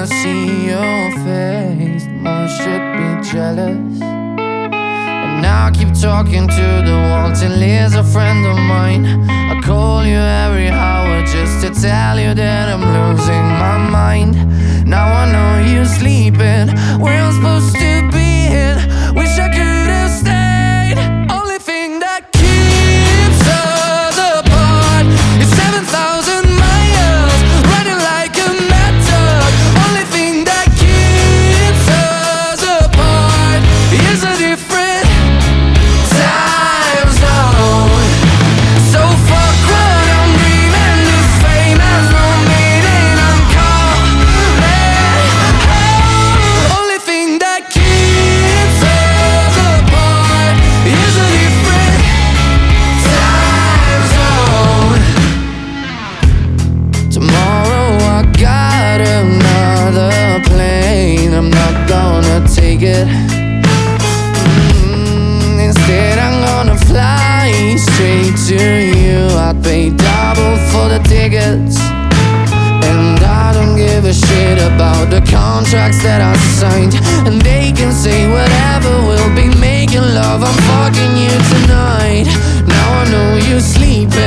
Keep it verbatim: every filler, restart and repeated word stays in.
I see your face, the more I should be jealous. And now I keep talking to the wall till here's a friend of mine. I call you every hour just to tell you that I'm losing my mind. Now I know you're sleeping where I'm supposed to be, and wish I could have stayed. Only thing that keeps us apart is seven thousand miles running like a mad dog. Only thing that keeps us apart is a different time zone. So fuck what I'm dreaming, this fame has no meaning. I'm calling home. Only thing that keeps us apart is a different time zone. Tomorrow I got another plane, I'm not gonna take it. Mm, Instead I'm gonna fly straight to you. I'd pay double for the tickets, and I don't give a shit about the contracts that I signed. And they can say whatever, we'll be making love, I'm fucking you tonight. Now I know you're sleeping